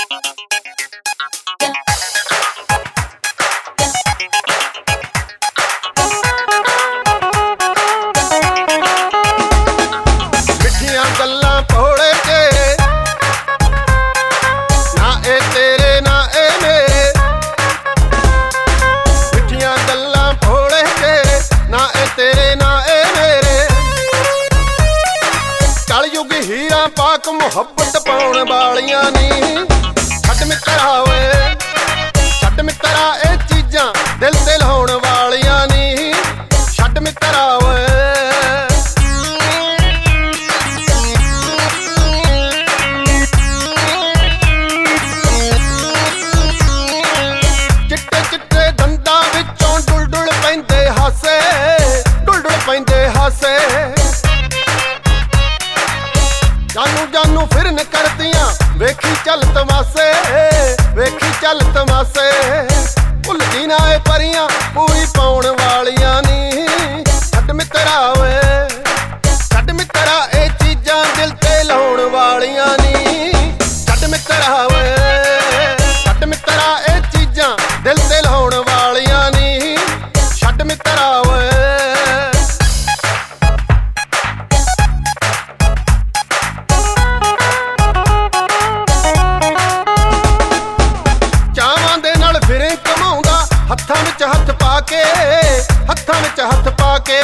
ਮਿੱਠੀਆਂ ਗੱਲਾਂ ਭੋਲੇ ਜੇ ਨਾ ਇਹ ਤੇਰੇ ਨਾ ਇਹ ਮੇਰੇ। ਮਿੱਠੀਆਂ ਗੱਲਾਂ ਭੋਲੇ ਜੇ ਨਾ ਇਹ ਤੇਰੇ ਨਾ ਇਹ ਮੇਰੇ। ਕਲਯੁਗ ਹੀਰਾ ਪਾਕ ਮੁਹੱਬਤ ਪਾਉਣ ਵਾਲੀਆਂ ਨੀ। ਛੱਡ ਮਿੱਤਰਾ ਓਏ ਛੱਡ ਮਿੱਤਰਾ ਇਹ ਚੀਜ਼ਾਂ ਦਿਲ ਤੇ ਲਾਉਣ ਵਾਲੀਆਂ ਨੀ। ਛੱਡ ਮਿੱਤਰਾ ਓਏ ਚਿੱਟੇ ਚਿੱਟੇ ਦੰਦਾਂ ਵਿੱਚੋਂ ਡੁਲ ਡੁਲ ਪੈਂਦੇ ਹਾਸੇ। ਡੁਲ ਡੁਲ ਪੈਂਦੇ ਹਾਸੇ। ਜਾਨੂ ਜਾਨੂ ਫਿਰਨ ਕਰਦੀਆਂ ਵੇਖੀ ਚੱਲ ਤਮਾਸੇ। ਵੇਖੀ ਚੱਲ ਤਮਾਸੇ। ਭੁੱਲਦੀ ਨਾ ਇਹ ਪਰੀਆਂ ਪੂਰੀ ਪਾਉਣ ਵਾਲੀਆਂ ਨੀ। ਛੱਡ ਮਿੱਤਰਾ ਓਏ ਛੱਡ ਮਿੱਤਰਾ ਇਹ ਚੀਜ਼ਾਂ ਦਿਲ ਤੇ ਲਾਉਣ ਵਾਲੀਆਂ ਨੀ। ਛੱਡ ਮਿੱਤਰਾ ਓਏ ਛੱਡ ਮਿੱਤਰਾ ਇਹ ਚੀਜ਼ਾਂ ਦਿਲ ਤੇ ਲਾਉਣ ਵਾਲੀਆਂ ਨੀ। ਛੱਡ ਮਿੱਤਰਾ ਓਏ ਚਾਵਾਂ ਦੇ ਨਾਲ ਫਿਰੇ ਕਮਾਉਂਦਾ ਹੱਥਾਂ ਵਿੱਚ ਹੱਥ ਪਾ ਕੇ। ਹੱਥਾਂ ਵਿੱਚ ਹੱਥ ਪਾ ਕੇ।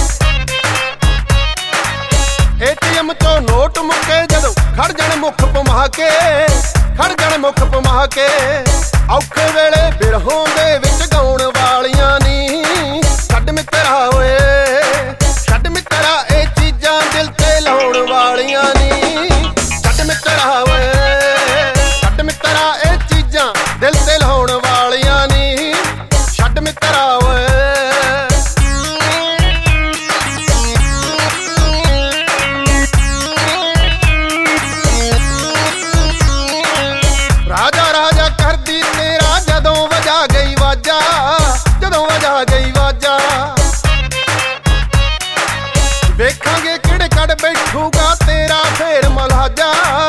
ATM ਚੋਂ ਨੋਟ ਮੁੱਕੇ ਜਦੋਂ ਖੜ ਜਾਣ ਮੁੱਖ ਭਮਾ ਕੇ। ਖੜ ਜਾਣ ਮੁੱਖ ਭਮਾ ਕੇ। ਔਖੇ ਵੇਲੇ ਬਿਰਹੋਂ ਦੇ ਵਿੱਚ ਗਾਉਣ ਵਾਲੀਆਂ ਨੀ। ਛੱਡ ਮਿੱਤਰਾ ਓਏ ਛੱਡ ਮਿੱਤਰਾ ਇਹ ਚੀਜ਼ਾਂ ਦਿਲ ਤੇ ਲਾਉਣ ਵਾਲੀਆਂ ਨੀ। ਛੱਡ ਮਿੱਤਰਾ ਓਏ ਛੱਡ ਮਿੱਤਰਾ ਇਹ ਚੀਜ਼ਾਂ ਦਿਲ ਤੇ ਲਾਉਣ ਵਾਲੀਆਂ ਨੀ। ਛੱਡ ਮਿੱਤਰਾ ਓਏ ਰਾਜਾ ਰਾਜਾ ਕਰਦੀ ਤੇਰਾ ਜਦੋਂ ਵਜਾ ਗਈ ਵਾਜਾ। ਜਦੋਂ ਵਜਾ ਗਈ ਵਾਜਾ। ਵੇਖਾਂਗੇ ਕਿਹੜੇ ਕੱਢ ਬੈਠੂਗਾ ਤੇਰਾ ਫੇਰ ਮਲਹਾਜਾ।